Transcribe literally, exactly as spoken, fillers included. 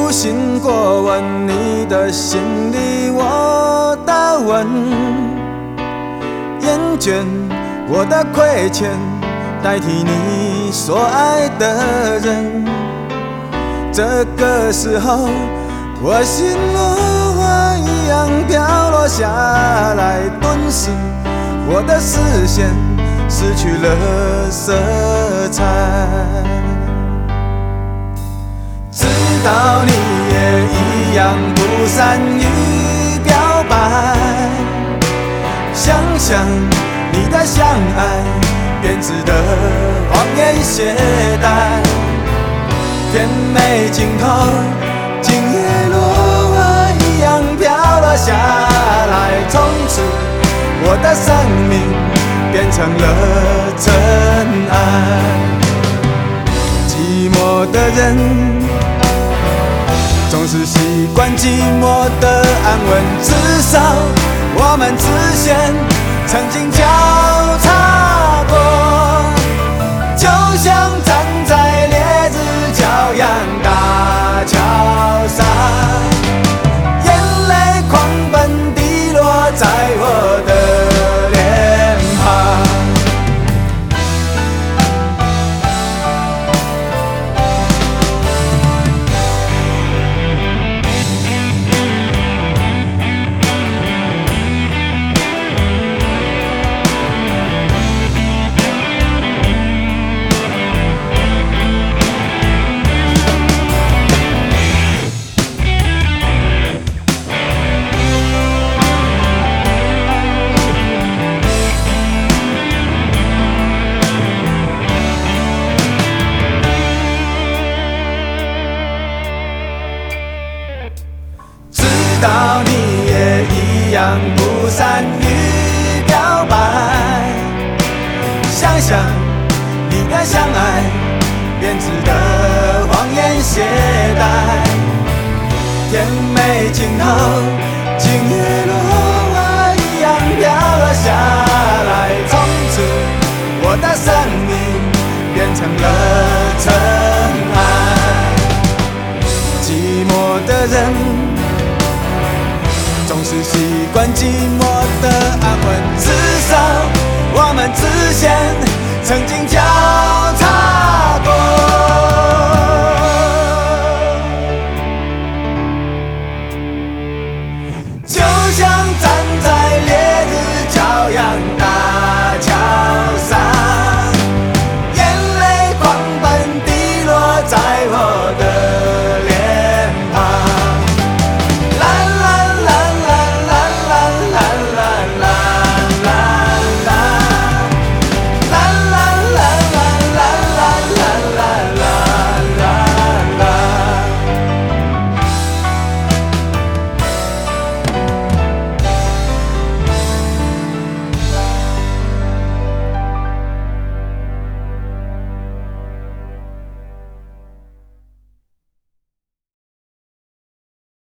无心过问你的心里我的问，厌倦我的亏欠，代替你所爱的人。这个时候，我心如花一样飘落下来，顿时我的视线失去了色彩。知道你也一样不善于表白，想想你的相爱编织的谎言懈怠，甜美尽头，今夜落花一样飘了下来，从此我的生命变成了尘埃。寂寞的人总是习惯寂寞的安稳，至少我们之间曾经交叉过，就像站在烈日骄阳大桥上，眼泪狂奔滴落在我的脸庞。知道你也一样不善于表白，想想你的相爱编织的谎言懈怠，甜美尽头，今夜落花一样飘了下来，从此我的生命变成了尘埃。寂寞的人总是习惯寂寞的安稳，至少我们之间曾经交